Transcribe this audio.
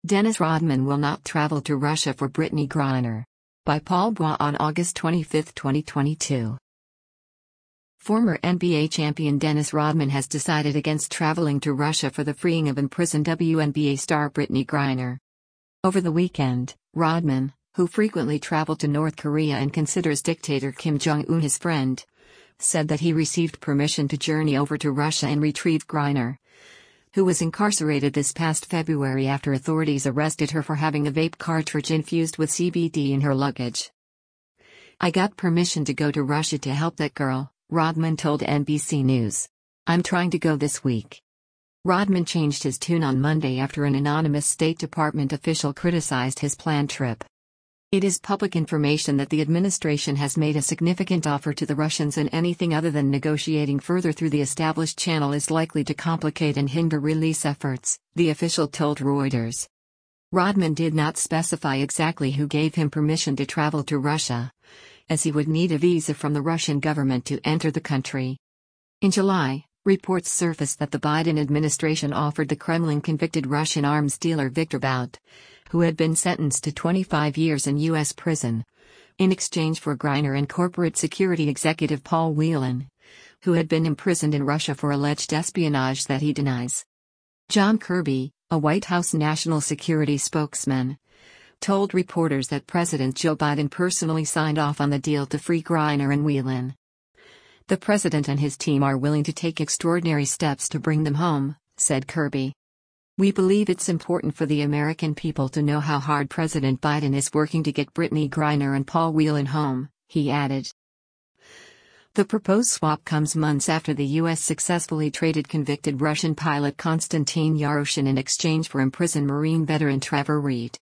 Dennis Rodman will not travel to Russia for Brittney Griner. By Paul Bois on August 25, 2022. Former NBA champion Dennis Rodman has decided against traveling to Russia for the freeing of imprisoned WNBA star Brittney Griner. Over the weekend, Rodman, who frequently traveled to North Korea and considers dictator Kim Jong-un his friend, said that he received permission to journey over to Russia and retrieve Griner, who was incarcerated this past February after authorities arrested her for having a vape cartridge infused with CBD in her luggage. "I got permission to go to Russia to help that girl," Rodman told NBC News. "I'm trying to go this week." Rodman changed his tune on Monday after an anonymous State Department official criticized his planned trip. "It is public information that the administration has made a significant offer to the Russians, and anything other than negotiating further through the established channel is likely to complicate and hinder release efforts," the official told Reuters. Rodman did not specify exactly who gave him permission to travel to Russia, as he would need a visa from the Russian government to enter the country. In July, reports surfaced that the Biden administration offered the Kremlin-convicted Russian arms dealer Viktor Bout, who had been sentenced to 25 years in U.S. prison, in exchange for Griner and corporate security executive Paul Whelan, who had been imprisoned in Russia for alleged espionage that he denies. John Kirby, a White House national security spokesman, told reporters that President Joe Biden personally signed off on the deal to free Griner and Whelan. "The president and his team are willing to take extraordinary steps to bring them home," said Kirby. "We believe it's important for the American people to know how hard President Biden is working to get Brittney Griner and Paul Whelan home," he added. The proposed swap comes months after the U.S. successfully traded convicted Russian pilot Konstantin Yaroshin in exchange for imprisoned Marine veteran Trevor Reed.